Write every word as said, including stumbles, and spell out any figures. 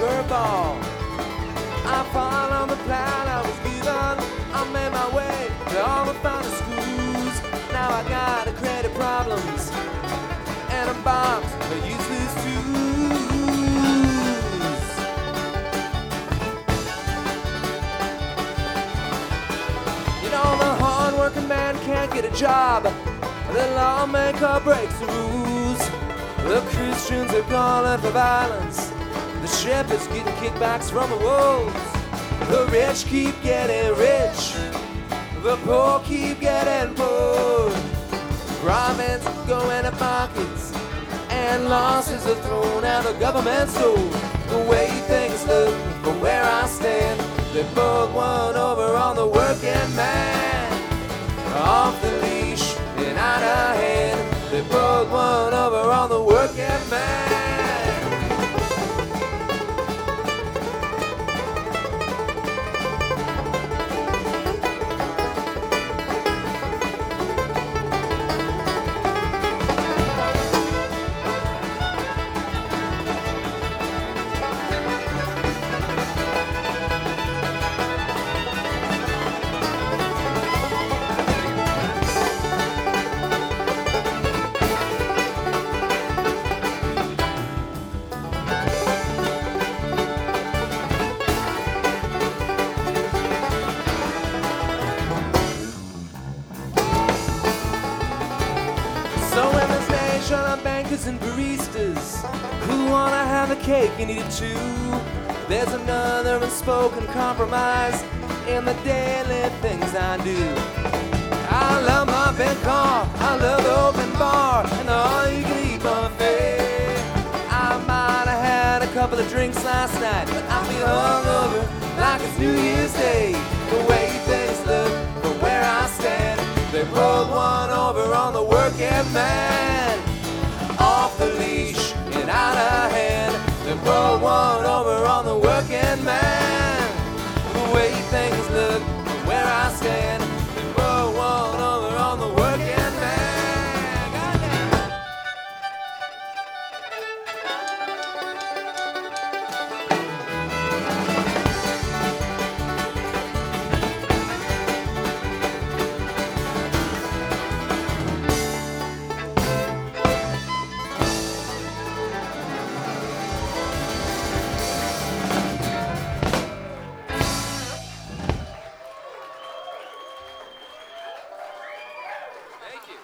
curveball. I followed the plan I was given. I made my way to all the finest schools. Now I got a credit problems and I'm bombed for useless tools. You know the hard-working man can't get a job. The lawmaker breaks the rules. The Christians are calling for violence. The shepherds getting kickbacks from the wolves. The rich keep getting rich. The poor keep getting poor. Profits go into pockets and losses are thrown out of government's door. The way things look from where I stand, they both won over on the working man. Off the leash and out of hand, they both won over on the working man. So in this nation of bankers and baristas who wanna have a cake and eat it too, there's another unspoken compromise in the daily things I do. I love my big car, I love the open bar, and the all-you-can-eat buffet. I might have had a couple of drinks last night, but I feel hungover like it's New Year's Day. The way things look from where I stand, they both won over on the working man. Off the leash and out of hand, they both won over on the working man.